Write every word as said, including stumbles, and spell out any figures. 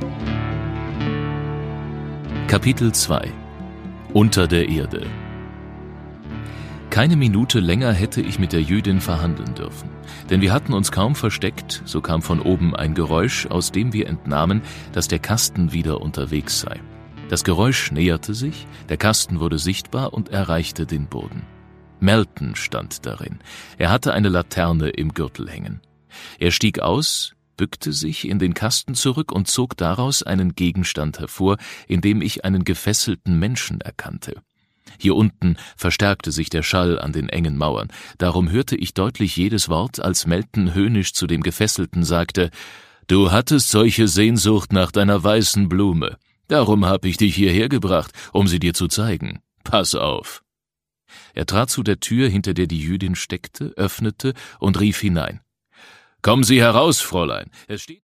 Kapitel zwei. Unter der Erde. Keine Minute länger hätte ich mit der Jüdin verhandeln dürfen, denn wir hatten uns kaum versteckt, so kam von oben ein Geräusch, aus dem wir entnahmen, dass der Kasten wieder unterwegs sei. Das Geräusch näherte sich, der Kasten wurde sichtbar und erreichte den Boden. Melton stand darin. Er hatte eine Laterne im Gürtel hängen. Er stieg aus, bückte sich in den Kasten zurück und zog daraus einen Gegenstand hervor, in dem ich einen gefesselten Menschen erkannte. Hier unten verstärkte sich der Schall an den engen Mauern. Darum hörte ich deutlich jedes Wort, als Melton höhnisch zu dem Gefesselten sagte: »Du hattest solche Sehnsucht nach deiner weißen Blume. Darum hab ich dich hierher gebracht, um sie dir zu zeigen. Pass auf!« Er trat zu der Tür, hinter der die Jüdin steckte, öffnete und rief hinein: »Kommen Sie heraus, Fräulein, es steht